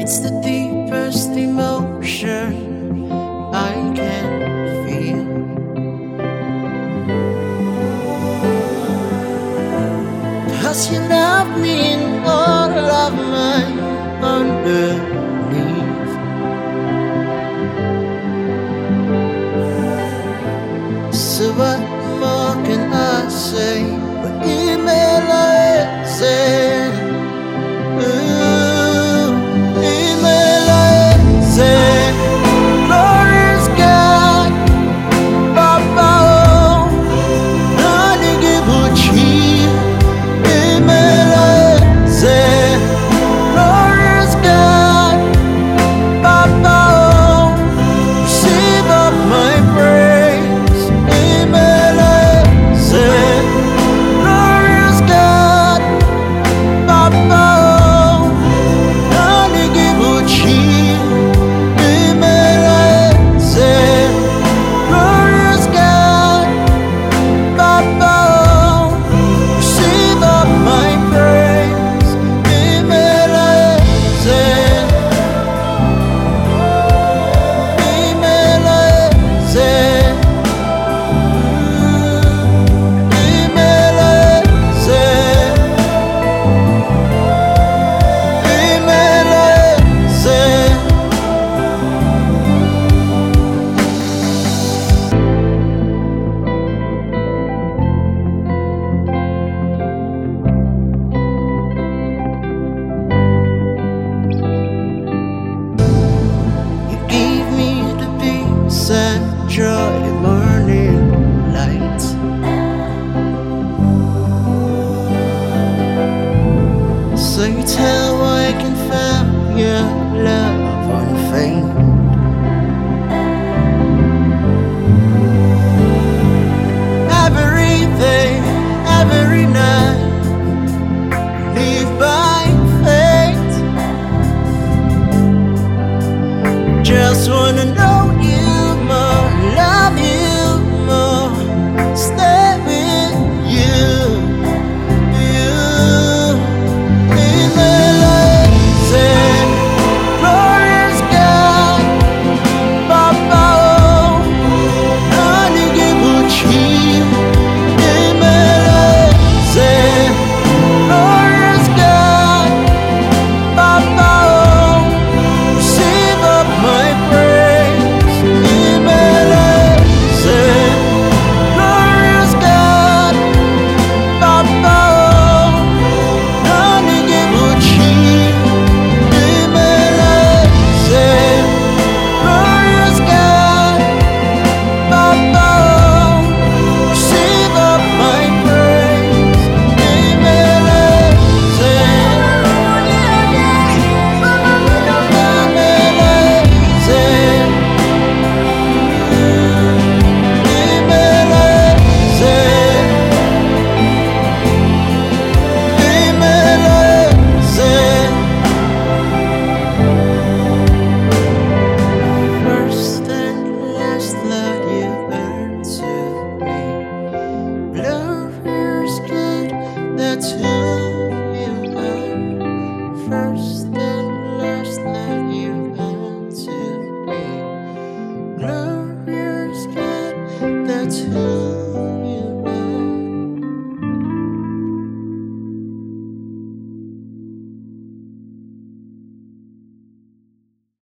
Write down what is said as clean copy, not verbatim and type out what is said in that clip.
It's the deepest emotion I can feel. 'Cause you love me in all of my underneath. So what more can I say? But email I say. Joy, morning light. So you tell I can find your love unfeigned. Every day, every night, live by faith. Just wanna know you more, love you more, stay with you, you. In my life, say, glorious God, Papa, oh, honey, give you. In my life, say, glorious God, Papa, oh, receive up my praise. In my life, say, glorious God, Papa, oh, honey, give you. In my life, say, glorious God, Papa, oh, receive up my praise. In my life, say, first and last love you earned to me. Love is good, that's who you are. First